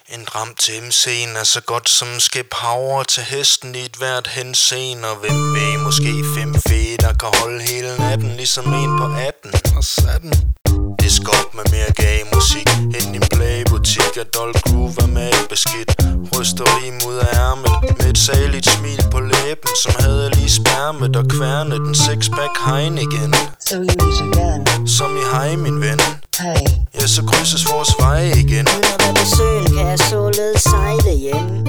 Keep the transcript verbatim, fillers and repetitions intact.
En dram til M C'en er så godt som en skæb havre til hesten i et hvert henseende. Og hvem ved, måske fem fede, der kan holde hele natten, ligesom en på atten. Og satten. Disk op med mere gay musik, ind i en playbutik. Adult groove er med et beskidt. Ryster rim ud af ærmet med et saligt smil på læben, som havde lige spærmet og kværnet en sixpack Heineken. So we meet again. Som i hej, min ven. Hey. Ja, så krydses vores veje igen. Når der er besøg, kan jeg således sejle hjem.